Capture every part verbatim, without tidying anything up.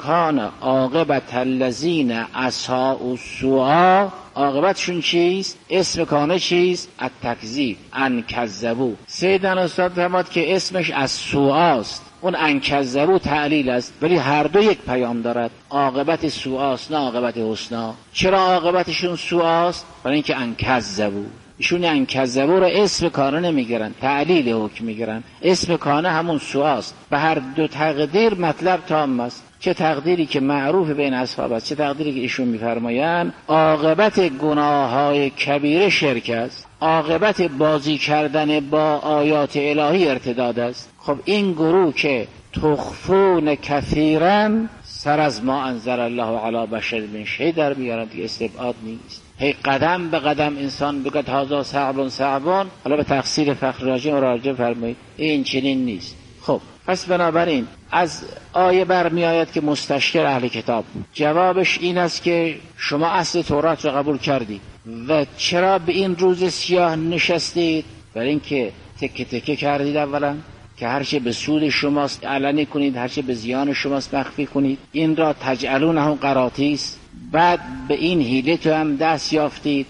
کان عاقبت الذین اساءوا السوء، عاقبتشون چیست؟ اسم کانه چیست؟ التکذیب، ان کذبوا. سیدنا استاد فرمود که اسمش از سوء است، اون ان کذبوا تعلیل است، ولی هر دو یک پیام دارد. عاقبت سوء است نه عاقبت حسنا. چرا عاقبتشون سوء است؟ برای اینکه ان کذبوا، ایشون ان کذبوا رو اسم کانه نمیگیرن، تعلیل حکم میگیرن. اسم کانه همون سوء است. به هر دو تقدیر مطلب تام است. چه تقدیری که معروف بین اصحاب است، چه تقدیری که ایشون میفرمایند عاقبت گناههای کبیره شرک است، عاقبت بازی کردن با آیات الهی ارتداد است. خب این گروه که تخفون کثیرا سر از ما انزل الله علی بشر من شیء در بیارن، دیگه استبعاد نیست. هی قدم به قدم انسان بگه هذا صعب صعب، حالا به تفسیر فخر راجع مراجعه فرمایید، این چنین نیست. خب پس بنابراین از آیه برمی آید که مستشکر اهل کتاب بود. جوابش این است که شما اصل تورات را قبول کردید و چرا به این روز سیاه نشستید؟ برای اینکه تکه تکه کردید. اولا که هرچه به سود شماست علنی کنید، هرچه به زیان شماست مخفی کنید. این را تجعلونه قراطیس. بعد به این حیله تو هم دست یافتید،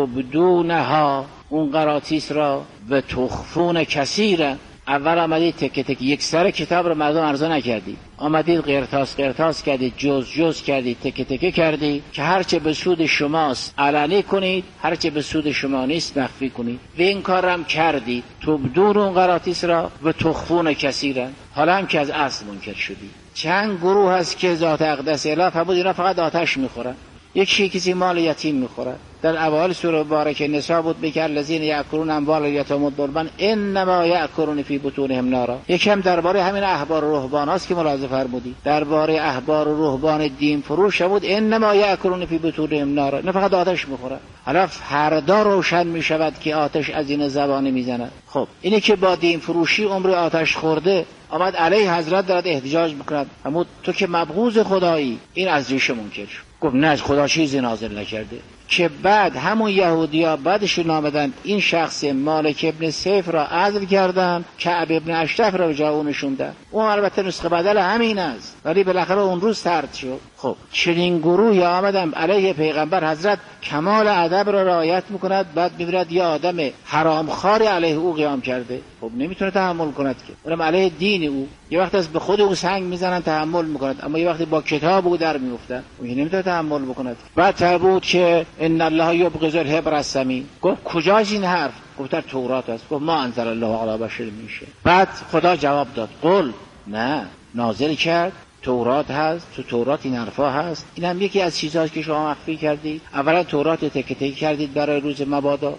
تبدونها، اون قراطیس را، و تخفون کثیره. اول آمدید تکه تکه یک سر کتاب رو مردم عرضه نکردید، آمدید قرطاس قرطاس کردید، جز جز کردید، تکه تکه کردید که هرچه به سود شماست علنی کنید، هرچه به سود شما نیست مخفی کنید. و این کارم کردید، تبدون اون قراطیس را و تخفون کثیرا. حالا هم که از اصل منکر شدید. چند گروه هست که ذات اقدس اله فرمود اینا فقط آتش میخورن. یک کسی مال یتیم میخوره. در اوایل سوره مبارکه نساء بود بگه الذین یأکلون اموال الیتامی ظلما انما یأکلون فی بطونهم نارا. یکم درباره همین احبار و رهبان هاست که ملاحظه فرمودید. درباره احبار و رهبان دین فروش بود انما یأکلون فی بطونهم نارا، نه فقط آتش میخوره. حالا فردا روشن میشود که آتش از این زبانه میزنه. خب اینه که با دین فروشی عمر آتش خورده آمد علیه حضرت دارد احتجاج میکند، اما تو که مبغوض خدایی. این از ریش منکر شد. گفت نه از خدا چیزی نازل نکرده. که بعد همون یهودیا بعدشون آمدن این شخص مالک ابن سیف را عزل کردن، کعب ابن اشرف را به جای اون نشوندن. اون البته نسخه بدل همین است، ولی بالاخره اون روز طرد شد. خب چنین گروهی آمدن علیه پیغمبر حضرت کمال ادب را رعایت میکند، بعد میبرد یه آدم حرامخواری علیه او قیام کرده. خب نمیتونه تحمل کند که، اونم علیه دین او. یه وقت از به خود او سنگ میزنن تحمل میکند، اما یه وقتی با کتاب او در میافتن اون نمیتونه تحمل بکند. بعد تبود که ان الله یبغض الحبر السمین. گفت کجاست این حرف؟ گفت در تورات است. گفت ما انزل الله علی بشر میشه. بعد خدا جواب داد قل نه، نازل کرد، تورات هست، تو تورات این حرفا هست. این هم یکی از چیزهاست که شما مخفی کردید. اولا تورات تکه تکه کردید برای روز مبادا.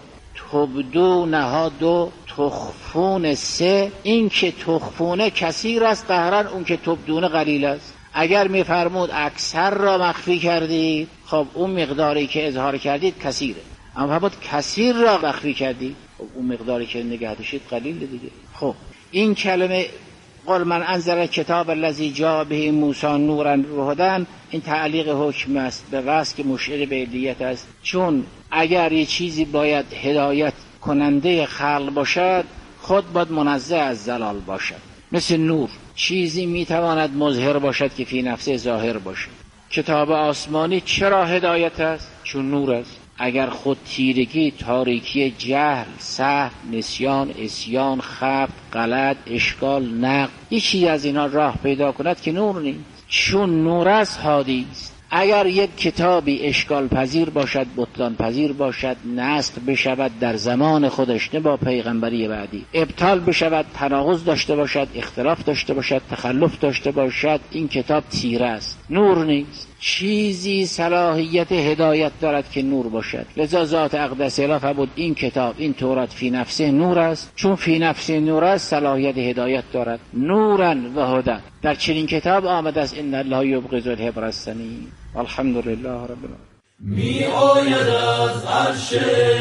تبدونها دو، تخفون سه. این که تخفونه کثیر است قهرن، اون که تبدونه قلیل است. اگر میفرمود اکثر را مخفی کردید، خب اون مقداری که اظهار کردید کثیره. اما فرمود کثیر را مخفی کردید، خب اون مقداری که نگه داشتید قلیله دیگه. خب این کلمه قل من انزل کتاب الذی جاء به موسی نورا و هدی، این تعلیق حکم است به وصف که مشیر به علیت است. چون اگر یه چیزی باید هدایت کننده خلق باشد، خود باید منزه از زلال باشد. مثل نور، چیزی میتواند مظهر باشد که فی نفسه ظاهر باشد. کتاب آسمانی چرا هدایت است؟ چون نور است. اگر خود تیرگی، تاریکی، جهل، سهو، نسیان، عصیان، خبط، غلط، اشکال، نقد، یکی از اینا راه پیدا کند که نور نیست. چون نور است هادی است. اگر یک کتابی اشکال پذیر باشد، بطلان پذیر باشد، نسخ بشود در زمان خودش نه با پیغمبری بعدی، ابطال بشود، تناقض داشته باشد، اختلاف داشته باشد، تخلف داشته باشد، این کتاب تیره است، نور نیست. چیزی صلاحیت هدایت دارد که نور باشد. لذا ذات اقدس اله فرمود این کتاب، این تورات فی نفسه نور است. چون فی نفسه نور است صلاحیت هدایت دارد. نورا و هدی. در چنین کتاب آمده است ان الله یبغض الحبر السمین. الحمدلله رب العالمین. می آید از عرش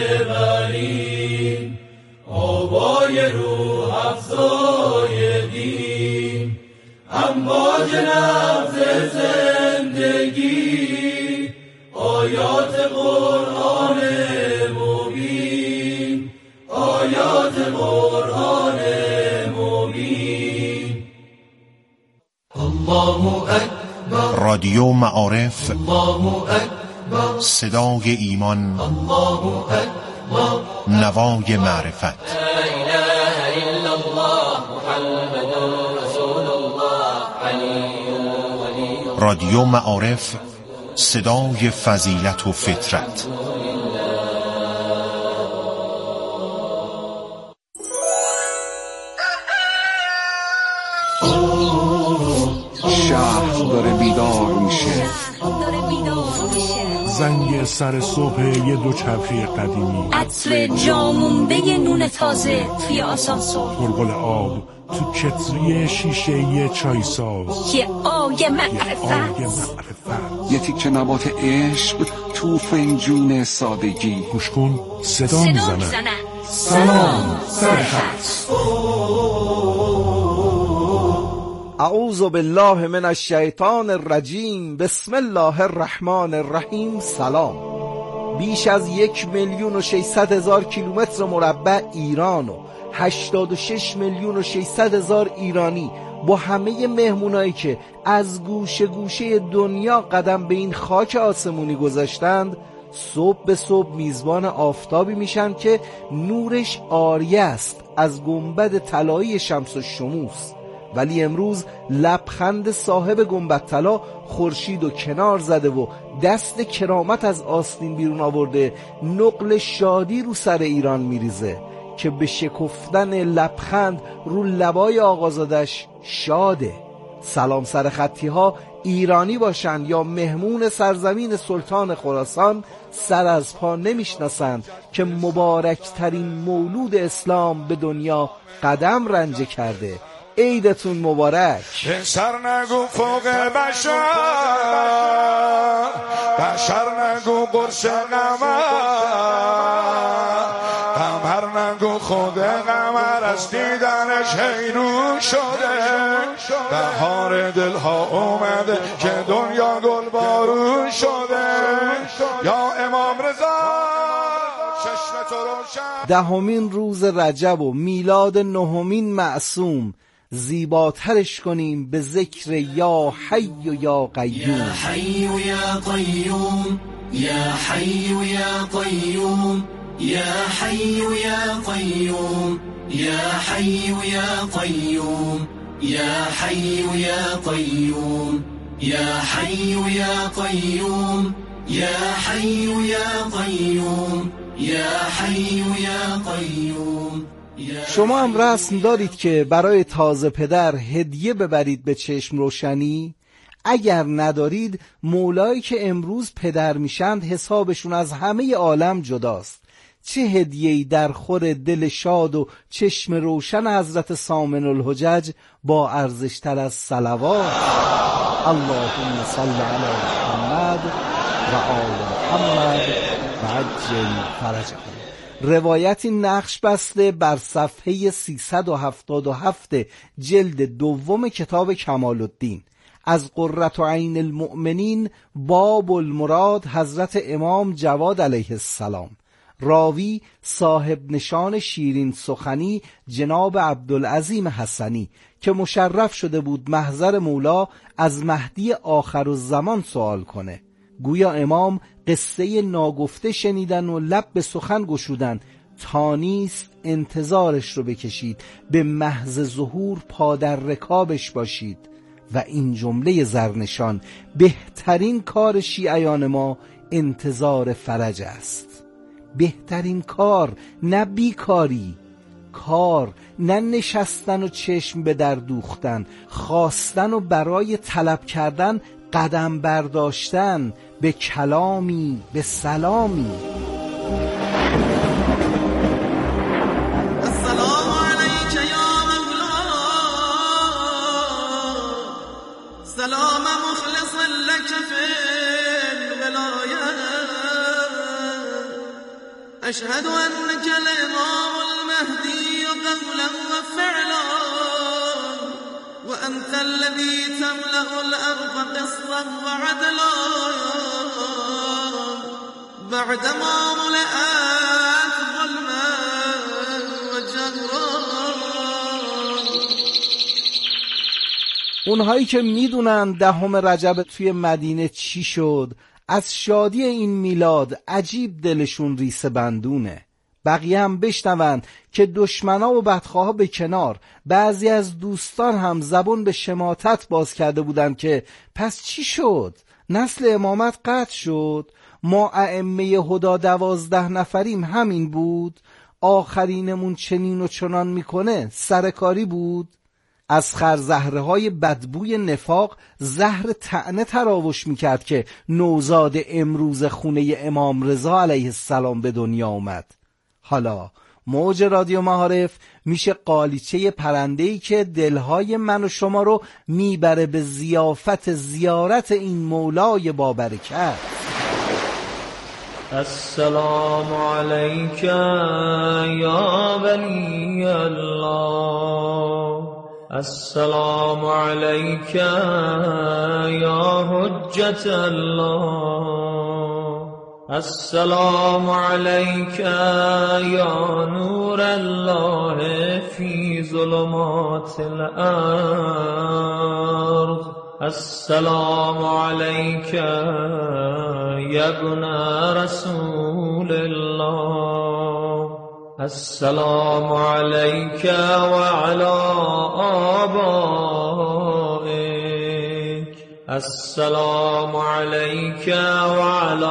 برین آبای روح افزای دین، امواج نبض زندگی، آیات قرآن مبین، آیات قرآن مبین. الله اکبر. رادیو معارف صدای ایمان، نوای معرفت. رادیو معارف صدای فضیلت و فطرت. شهر داره بیدار میشه، زنگ سر صبح یه دوچرخه قدیمی، عطر جامونده نون تازه توی آسانسور، غلغل آب تو کتری شیشه یه چای ساز، یه آی معرفت، یه تیکه نبات عشق تو فنجون سادگی. گوش کن صدا, صدا میزنن. میزنن سلام سرخط. اعوذ بالله من الشیطان الرجیم. بسم الله الرحمن الرحیم. سلام. بیش از یک میلیون و ششصد هزار کیلومتر مربع ایران و هشتاد و شش میلیون و ششصد هزار ایرانی با همه مهمونایی که از گوشه گوشه دنیا قدم به این خاک آسمونی گذاشتند، صبح به صبح میزبان آفتابی میشن که نورش عاریه است از گنبد طلایی شمس الشموس. ولی امروز لبخند صاحب گنبد طلا خورشید و کنار زده و دست کرامت از آستین بیرون آورده، نقل شادی رو سر ایران میریزه که به شکفتن لبخند رو لبای آقازادش شاده. سلام سر خطی ها ایرانی باشن یا مهمون سرزمین سلطان خراسان، سر از پا نمیشناسند که مبارکترین مولود اسلام به دنیا قدم رنجه کرده. عیدتون مبارک. بشر نگو فوق بشر، بشر نگو قرص قمر، قمر نگو خود قمر از دیدنش حیرون شده. بهار دلها اومده که دنیا گل بارون شده. یا امام رضا چشم تو روشن. دهمین روز رجب و میلاد نهمین معصوم، زیباترش کنیم به ذکر یا حی و یا قیوم. یا حی و یا قیوم، یا حی و یا قیوم، یا حی و یا قیوم، یا حی و یا قیوم، یا حی و یا قیوم، یا حی و یا قیوم، یا حی و یا قیوم، یا حی و یا قیوم. شما هم رسم دارید که برای تازه پدر هدیه ببرید به چشم روشنی؟ اگر ندارید، مولایی که امروز پدر میشند حسابشون از همه عالم جداست. چه هدیه‌ای در خور دل شاد و چشم روشن حضرت سامن الحجج با ارزشتر از صلوات. اللهم صل علی محمد و آل محمد و عجل فرجهم. روایتی نقش بسته بر صفحه سیصد و هفتاد و هفت جلد دوم کتاب کمال الدین از قرة عین المؤمنین باب المراد حضرت امام جواد علیه السلام. راوی صاحب نشان شیرین سخنی جناب عبدالعظیم حسنی که مشرف شده بود محضر مولا از مهدی آخر الزمان سوال کنه. گویا امام قصه ناگفته شنیدن و لب به سخن گشودن تا نیست انتظارش رو بکشید، به محض ظهور پادر رکابش باشید. و این جمله زرنشان: بهترین کار شیعیان ما انتظار فرج است. بهترین کار، نه بیکاری. کار، نه نشستن و چشم به در دوختن. خواستن و برای طلب کردن قدم برداشتن، به کلامی، به سلامی. السلام علیک یا مولا، سلام مخلص لک فی الولایه، اشهد انک الامام المهدی قولا و فعلا، وأنت الذي تملأ الأرض قسطا وعدلا، بعدما ملأت ظلما وجهرا. اونهایی که میدونن دهم رجب توی مدینه چی شد، از شادی این میلاد عجیب دلشون ریسه بندونه. بقیه هم بشنون که دشمنا و بدخواها به کنار، بعضی از دوستان هم زبون به شماتت باز کرده بودن که پس چی شد؟ نسل امامت قطع شد؟ ما ائمه هدا دوازده نفریم همین بود؟ آخرینمون چنین و چنان میکنه سرکاری بود؟ از خرزهره های بدبوی نفاق زهر طعنه تراوش میکرد که نوزاد امروز خونه امام رضا علیه السلام به دنیا اومد. حالا موج رادیو معارف میشه قالیچه پرنده‌ای که دلهای من و شما رو میبره به ضیافت زیارت این مولای بابرکت. السلام علیک یا ولی الله، السلام علیک یا حجت الله، السلام علیک یا نور الله فی ظلمات الارض، السلام علیک یا ابن رسول الله، السلام علیک و علی آبائک، السلام علیک و علی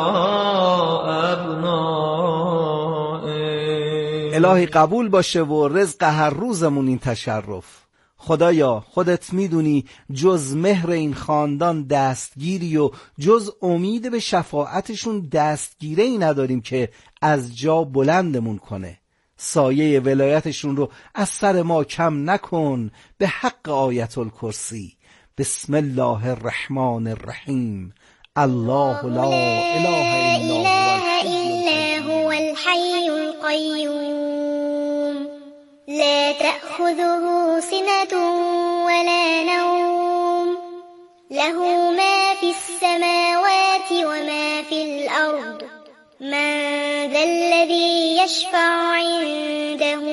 ابنائک. الهی قبول باشه و رزق هر روزمون این تشرف. خدایا خودت میدونی جز مهر این خاندان دستگیری و جز امید به شفاعتشون دستگیره ای نداریم که از جا بلندمون کنه. سایه ولایتشون رو از سر ما کم نکن به حق آیت الکرسی. بسم الله الرحمن الرحیم. الله لا اله الا هو الحي القيوم لا تأخذه سنة ولا نوم له ما في السماوات وما في الأرض من ذا الذي يشفع عنده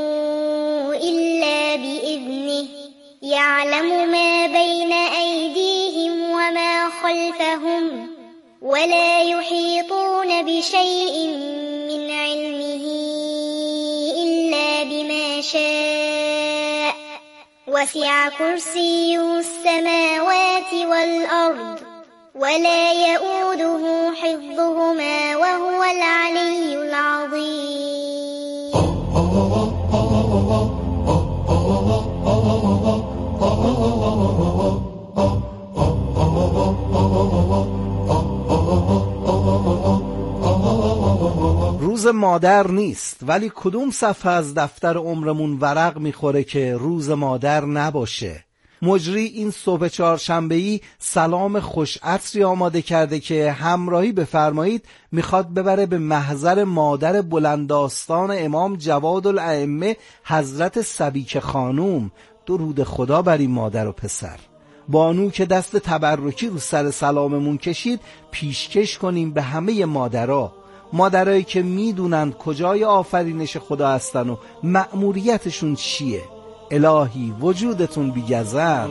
إلا بإذنه يعلم ما بين أيديهم وما خلفهم ولا يحيطون بشيء من علمه إلا بما شاء وسع كرسيه السماوات والأرض ولا يؤوده حفظهما وهو العلي العظيم. روز مادر نیست، ولی کدوم صفحه از دفتر عمرمون ورق میخوره که روز مادر نباشه؟ مجری این صبح چهارشنبه‌ای سلام خوش عطری آماده کرده که همراهی بفرمایید، میخواد ببره به محضر مادر بلنداستان امام جواد الائمه حضرت سبیک خانوم. درود خدا بر این مادر و پسر. بانو که دست تبرکی رو سر سلاممون کشید، پیشکش کنیم به همه مادرها، مادرایی که میدونن کجای آفرینش خدا هستن و مأموریتشون چیه. الهی وجودتون بی‌گزند.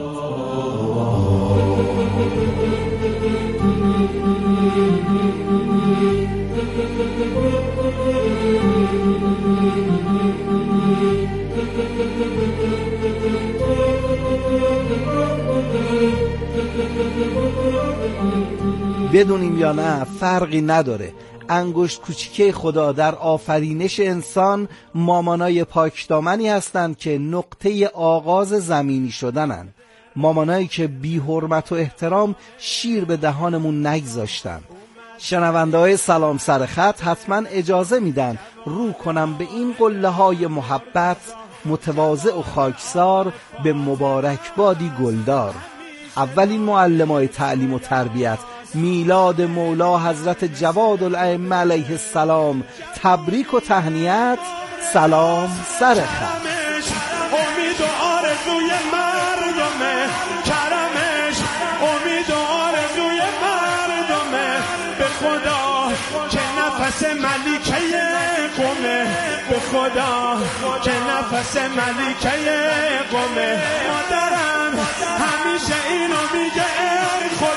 بدونیم یا نه فرقی نداره، انگشت کوچیکه خدا در آفرینش انسان مامانای پاکدامنی هستند که نقطه آغاز زمینی شدنن، مامانایی که بی حرمت و احترام شیر به دهانمون نگذاشتن. شنونده های سلام سر خط حتما اجازه میدن رو کنم به این قله های محبت، متواضع و خاکسار به مبارک بادی گلدار. اولین معلمای تعلیم و تربیت میلاد مولا حضرت جواد الائمه علیه السلام، تبریک و تهنیت. سلام سر خط. امید و آرزوی مردمه، کرمش امید و آرزوی مردمه، به خدا که نفس ملیکه قومه، به خدا که نفس ملیکه قومه. مادرم همیشه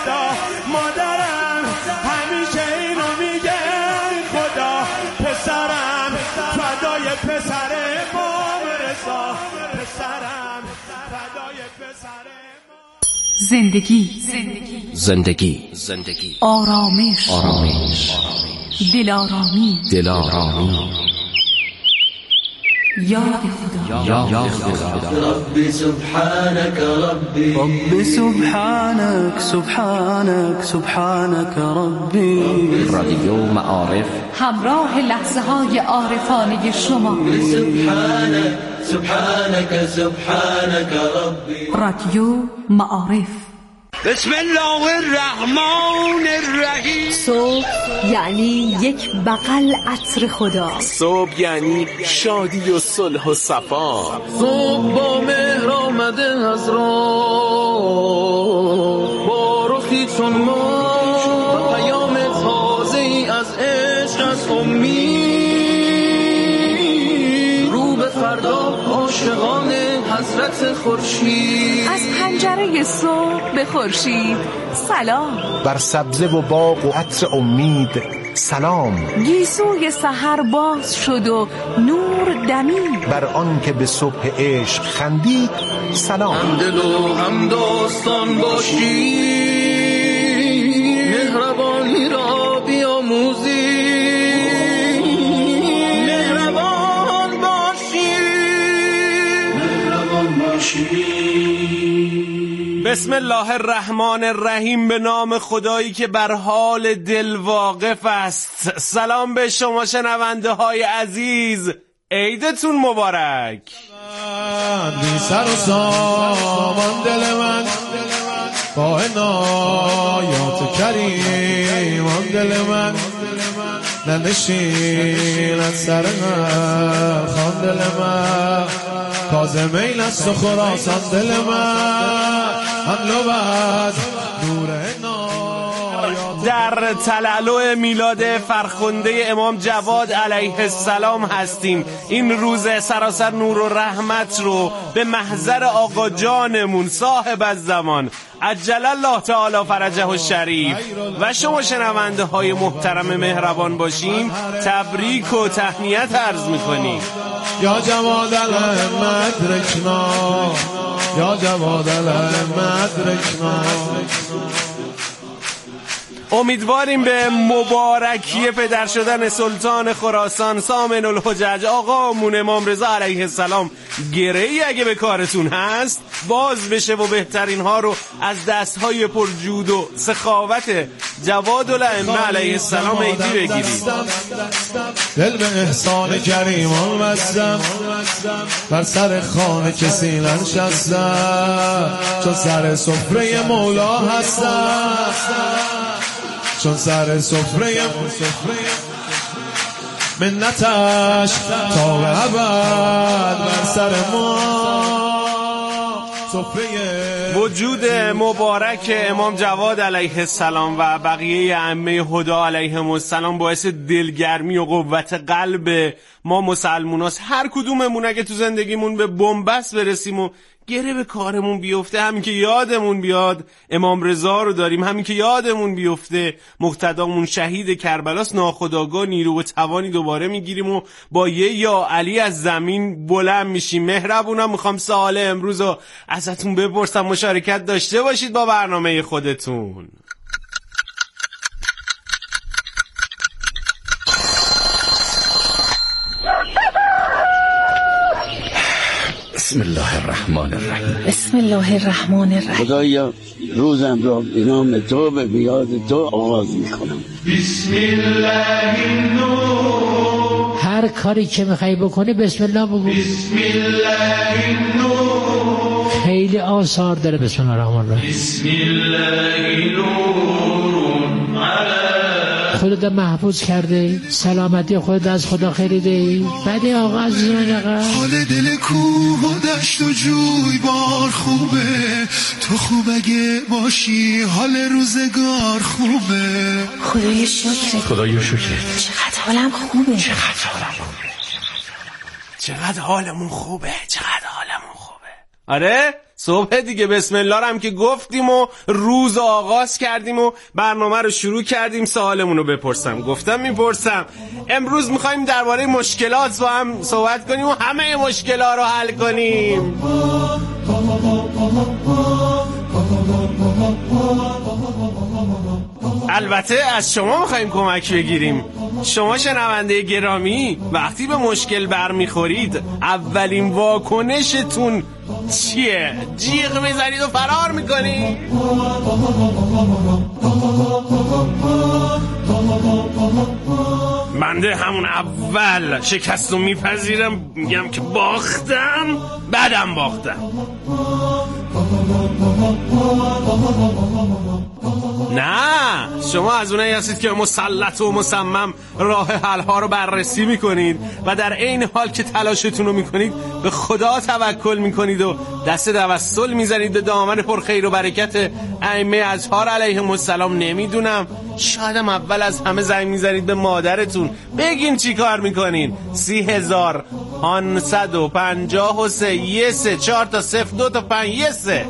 خدا. مادرم همیشه اینو میگه خدا، پسرم فدای پسر امام رضا، پسرم فدای پسر زندگی زندگی زندگی آرامش آرامش دلارامی دلارامی یاد خدا یاد خدا. ربی سبحانك ربی ربی سبحانك سبحانك سبحانك ربی. رادیو معارف همراه لحظه های عارفانه شما. سبحانك سبحانك سبحانك ربی. رادیو معارف. بسم الله الرحمن الرحیم. صبح یعنی یک بغل عطر خدا. صبح یعنی شادی و صلح و صفا. صبح با مهر آمده از راه، با رخی چون ما و پیام تازه ای از عشق، از امید، رو به فردا عاشقان حضرت خورشید. از پنجره صبح به خورشید سلام. بر سبزه و باغ و عطر امید سلام. گیسوی سحر باز شد و نور دمید. بر آن که به صبح عشق خندید سلام. هم دل و هم داستان باشی، مهربانی را بیاموزی، مهربان باشی، مهربان باشی. بسم الله الرحمن الرحیم. به نام خدایی که بر حال دل واقف است. سلام به شما شنونده های عزیز، عیدتون مبارک. بی سر و سامان دل من با عنایات کریم، آن دل من ننشیند سر من، خان دل من تازه میل است و خراسان دل من هم لبد نور عنایات. در تلالو میلاد فرخنده امام جواد علیه السلام هستیم. این روز سراسر نور و رحمت رو به محضر آقا جانمون صاحب الزمان عجل الله تعالی فرجه الشریف و شما شنونده های محترم مهربان باشیم تبریک و تهنیت عرض میکنیم. یا جواد المدرکنا، یا جواد المدرکنا. امیدواریم به مبارکی پدر شدن سلطان خراسان سامن الحجج آقامون امام رضا علیه السلام گره‌ای اگه به کارتون هست باز بشه و بهترین ها رو از دستهای پرجود و سخاوت جواد الائمه علیه السلام عیدی بگیرید. دل به احسان کریمان بستم، بر سر خانه کسی ننشستم، چون سر سفره مولا هستم، چون سر سفره منتش تا به ابد بر سر ما سفره. وجود مبارک امام جواد علیه السلام و بقیه ائمه هدی علیهم السلام باعث دلگرمی و قوت قلب ما مسلموناست. هر کدوممون اگه تو زندگیمون به بنبست برسیم و گره به کارمون بیفته، همین که یادمون بیاد امام رضا رو داریم، همین که یادمون بیفته مقتدامون شهید کربلاس، ناخودآگاه نیرو و توانی دوباره میگیریم و با یه یا علی از زمین بلند میشیم. مهربونم میخوام سوال امروز رو ازتون بپرسم، مشارکت داشته باشید با برنامه خودتون. بسم الله الرحمن الرحیم. بسم الله الرحمن الرحیم. خدایا روزم را به نام تو به بیاد تو آغاز میکنم. بسم الله النور. هر کاری که میخوای بکنی بسم الله بگو. بسم الله النور. خیلی آثار داره بسم الله الرحمن الرحیم. بسم الله نور علی. خودت محفوظ کرده، سلامتی خودت از خدا خریده. بعد آقا عزیز من آقا حال دل کوه و دشت و جوی بار خوبه، تو خوب اگه باشی حال روزگار خوبه. خدای شکر، خدای شکر. چقدر حالم خوبه، چقدر حالم خوبه، چقدر حالمون خوبه، چقدر حالمون خوبه. آره صبح دیگه بسم الله هم که گفتیم و روز آغاز کردیم و برنامه رو شروع کردیم. سوالمون رو بپرسم. گفتم میپرسم. امروز میخوایم درباره مشکلات با هم صحبت کنیم و همه مشکلات رو حل کنیم. البته از شما میخوایم کمک بگیریم. شما شنونده گرامی وقتی به مشکل برمیخورید اولین واکنشتون چیه؟ جیغ میزنید و فرار میکنید؟ بنده همون اول شکست رو میپذیرم، میگم که باختم، بعدم باختم. نه شما از اونایی هستید که مسلط و مصمم راه حل ها رو بررسی میکنید و در عین حال که تلاشتون رو میکنید به خدا توکل میکنید و دست توسل میزنید به دامن پرخیر و برکت ائمه اطهار علیهم السلام. نمیدونم شایدم اول از همه زنگ میزنید به مادرتون. بگین چی کار میکنین؟ سی هزار پانصد و پنجاه و سه یه سه چهار تا صفر دو تا پنج یه سه.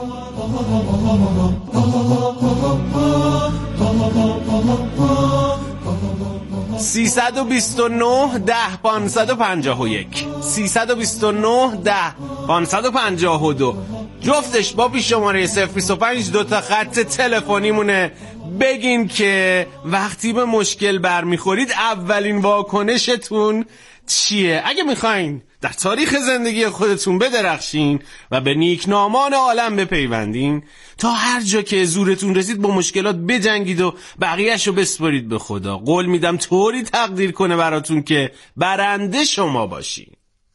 سیصد و بیست و نه ده پانصد و پنجاه و یک سیصد و بیست و نه ده پانصد و پنجاه و دو. جفتش با پیش شماره صفر بیست و پنج دو تا خط تلفنی مونه. بگین که وقتی به مشکل برمیخورید اولین واکنشتون چیه؟ اگه میخواین در تاریخ زندگی خودتون بدرخشین و به نیکنامان عالم بپیوندین، تا هر جا که زورتون رسید با مشکلات بجنگید و بقیه‌شو بسپارید به خدا. قول میدم طوری تقدیر کنه براتون که برنده شما باشین.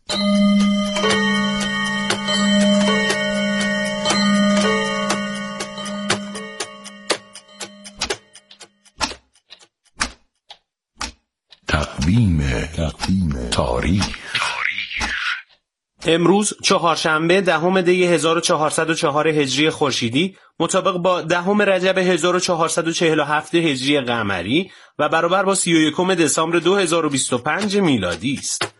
تقویم تاریخ. امروز چهارشنبه دهم دی هزار و چهارصد و چهار هجری خورشیدی مطابق با دهم رجب هزار و چهارصد و چهل و هفت هجری قمری و برابر با سی و یکم دسامبر دو هزار و بیست و پنج میلادی است.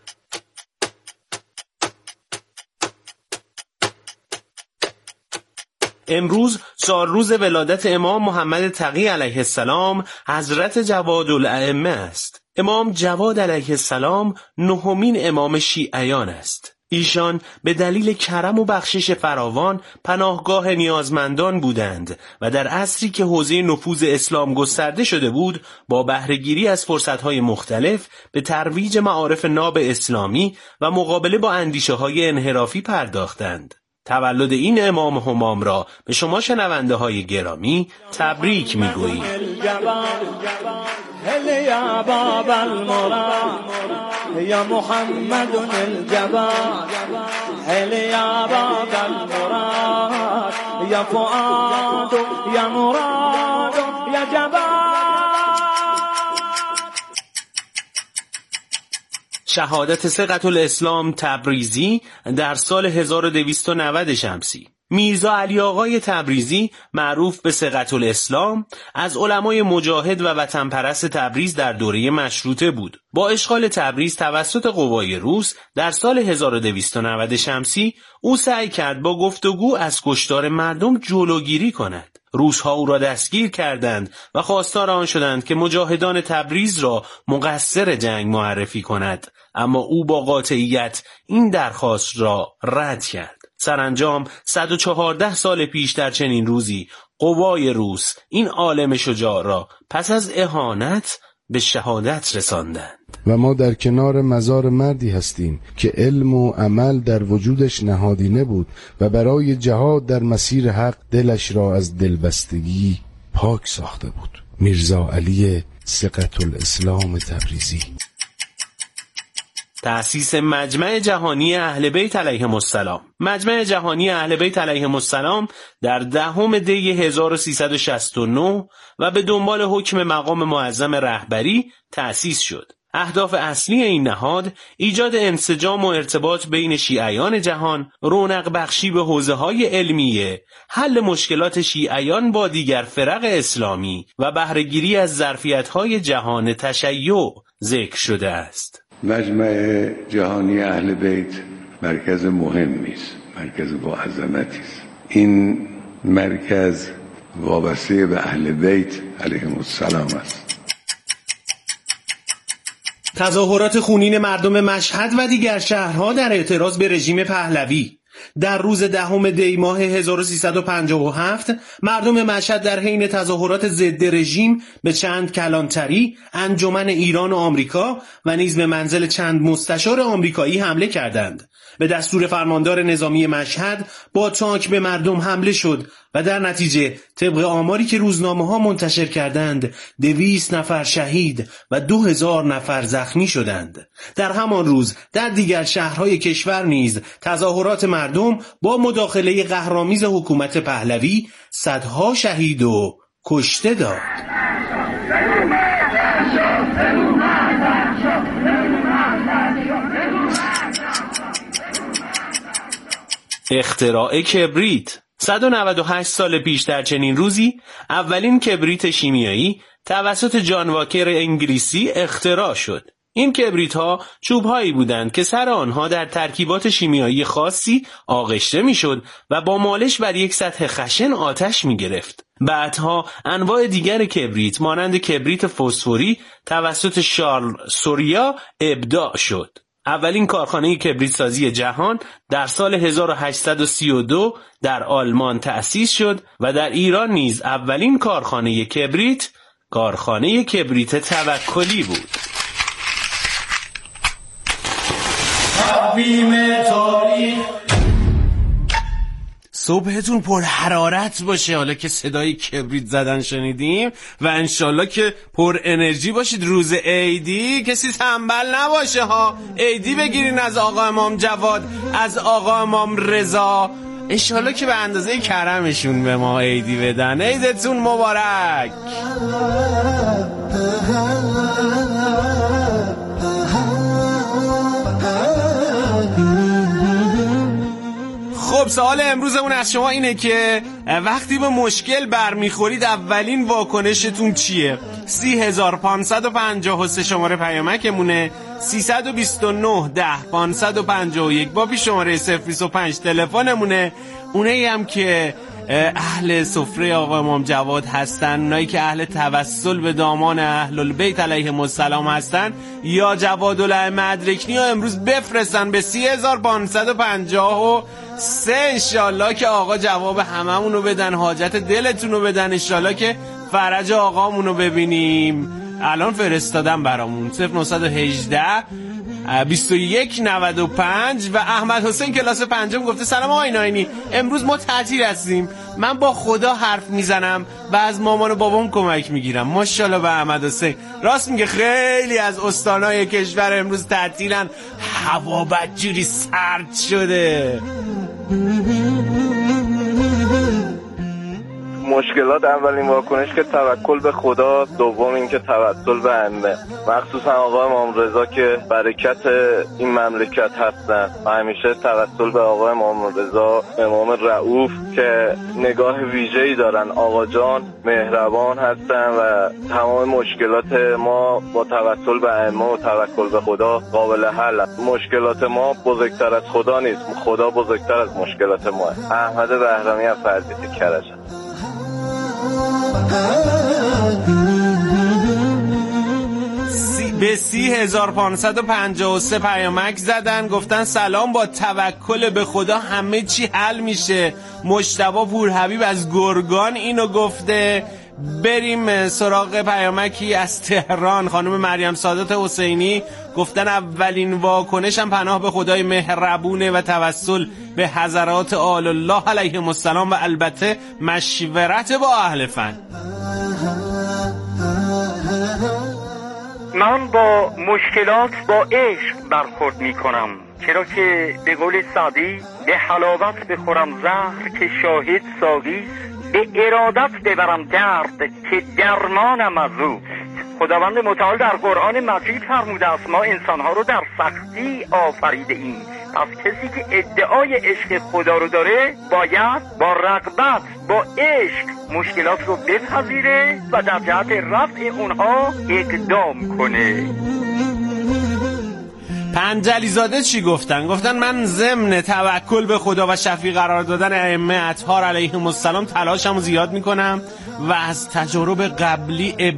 امروز سالروز ولادت امام محمد تقی علیه السلام حضرت جواد الائمه است. امام جواد علیه السلام نهمین امام شیعیان است. ایشان به دلیل کرم و بخشش فراوان پناهگاه نیازمندان بودند و در عصری که حوزه نفوذ اسلام گسترده شده بود با بهره‌گیری از فرصت‌های مختلف به ترویج معارف ناب اسلامی و مقابله با اندیشه‌های انحرافی پرداختند. تولد این امام همام را به شما شنونده های گرامی تبریک میگوییم. یا باب المراد یا محمد الجواد یا باب المراد یا فؤاد یا مراد یا جواد. شهادت ثقة الاسلام تبریزی در سال هزار و دویست و نود شمسی. میرزا علی آقای تبریزی معروف به ثقة الاسلام از علمای مجاهد و وطن پرست تبریز در دوره مشروطه بود. با اشغال تبریز توسط قوای روس در سال هزار و دویست و نود شمسی او سعی کرد با گفتگو از کشتار مردم جلوگیری کند. روس‌ها او را دستگیر کردند و خواستار آن شدند که مجاهدان تبریز را مقصر جنگ معرفی کند، اما او با قاطعیت این درخواست را رد کرد. سرانجام صد و چهارده سال پیش در چنین روزی قوای روس این عالم شجاع را پس از اهانت به شهادت رساندند. و ما در کنار مزار مردی هستیم که علم و عمل در وجودش نهادینه بود و برای جهاد در مسیر حق دلش را از دلبستگی پاک ساخته بود. میرزا علی ثقة الاسلام تبریزی. تأسیس مجمع جهانی اهل بیت علیهم السلام. مجمع جهانی اهل بیت علیهم السلام در دهم دی هزار و سیصد و شصت و نه و به دنبال حکم مقام معظم رهبری تأسیس شد. اهداف اصلی این نهاد ایجاد انسجام و ارتباط بین شیعیان جهان، رونق بخشی به حوزه‌های علمیه، حل مشکلات شیعیان با دیگر فرق اسلامی و بهره‌گیری از ظرفیت‌های جهان تشیع ذکر شده است. مجمع جهانی اهل بیت مرکز مهمی است. مرکز با عظمتی است. این مرکز وابسته به اهل بیت علیهم السلام است. تظاهرات خونین مردم مشهد و دیگر شهرها در اعتراض به رژیم پهلوی. در روز دهم دی ماه هزار و سیصد و پنجاه و هفت مردم مشهد در حین تظاهرات ضد رژیم به چند کلانتری، انجمن ایران و آمریکا و نیز به منزل چند مستشار آمریکایی حمله کردند. به دستور فرماندار نظامی مشهد با تانک به مردم حمله شد و در نتیجه طبق آماری که روزنامه‌ها منتشر کردند دویست نفر شهید و دو هزار نفر زخمی شدند. در همان روز در دیگر شهرهای کشور نیز تظاهرات مردم با مداخله قهرآمیز حکومت پهلوی صدها شهید و کشته داد. اختراع کبریت. صد و نود و هشت سال پیش در چنین روزی اولین کبریت شیمیایی توسط جان واکر انگلیسی اختراع شد. این کبریت ها چوب هایی بودند که سر آنها در ترکیبات شیمیایی خاصی آغشته می شد و با مالش بر یک سطح خشن آتش می گرفت. بعدها انواع دیگر کبریت مانند کبریت فسفوری توسط شارل سوریا ابداع شد. اولین کارخانه کبریت سازی جهان در سال هزار و هشتصد و سی و دو در آلمان تأسیس شد و در ایران نیز اولین کارخانه کبریت کارخانه کبریت توکلی بود. تقویم تاریخ. صبحتون پر حرارت باشه حالا که صدای کبریت زدن شنیدیم و انشالله که پر انرژی باشید. روز عیدی کسی تنبل نباشه ها. عیدی بگیرین از آقا امام جواد، از آقا امام رضا، انشالله که به اندازه کرمشون به ما عیدی بدن. عیدتون مبارک. خب سوال امروزمون از شما اینه که وقتی به مشکل برمیخورید اولین واکنشتون چیه؟ سی هزار پانصد و پنجاه و سه شماره پیامکمونه، سیصد و بیست و نه ده پانصد و پنجاه و یک با پیش شماره صفر بیست و پنج تلفنمونه. اونایی هم که اهل سفره آقا امام جواد هستن، اونایی که اهل توسل به دامان اهل البیت علیهم السلام هستن یا جواد الائمه ادرکنی ها امروز بفرستن به سی هزار پانصد و پنجاه و سه. انشالله که آقا جواب هممونو بدن، حاجت دلتونو بدن، انشالله که فرج آقامونو ببینیم. الان فرستادم برامون صفر نهصد و هجده بیست و یک نود و پنج و احمد حسین کلاس پنجم گفته سلام آقای ناینی، امروز ما تعطیل هستیم، من با خدا حرف میزنم و از مامان و بابام کمک میگیرم. ماشاءالله به احمد حسین. راست میگه خیلی از استانهای کشور امروز تعطیلن، هوا بدجوری سرد شده. مشکلات اولین واکنش که توکل به خدا، دوم این که توسل به ائمه، مخصوصا آقا امام رضا که برکت این مملکت هستن و همیشه توسل به آقا امام رضا امام رؤوف که نگاه ویژه‌ای دارن، آقا جان مهربان هستن و تمام مشکلات ما با توسل به ائمه و توکل به خدا قابل حل. مشکلات ما بزرگتر از خدا نیست، خدا بزرگتر از مشکلات ما. احمد بهرامی از فرزیت کرج. سی به سی هزار پانصد و پنجاه و سه پیامک زدن، گفتن سلام، با توکل به خدا همه چی حل میشه. مجتبی پورحبیب از گرگان اینو گفته. بریم سراغ پیامکی از تهران. خانم مریم سعادت حسینی گفتن اولین واکنشم پناه به خدای مهربونه و توسل به حضرات آل الله علیهم السلام و البته مشورت با اهل فن. من با مشکلات با عشق برخورد می کنم، چرا که به قول سعدی به حلاوت بخورم زهر که شاهد ساقی، به ارادت ببرم درد که درمانم از اوست. خداوند متعال در قرآن مجید فرموده است ما انسانها رو در سختی آفریده ایم، پس کسی که ادعای عشق خدا رو داره باید با رغبت با عشق مشکلات رو بپذیره و در جهت رفع اونها اقدام کنه. پنجلی زاده چی گفتن؟ گفتن من ضمن توکل به خدا و شفیع قرار دادن ائمه اطهار علیهم السلام تلاشمو زیاد میکنم و از تجارب قبلی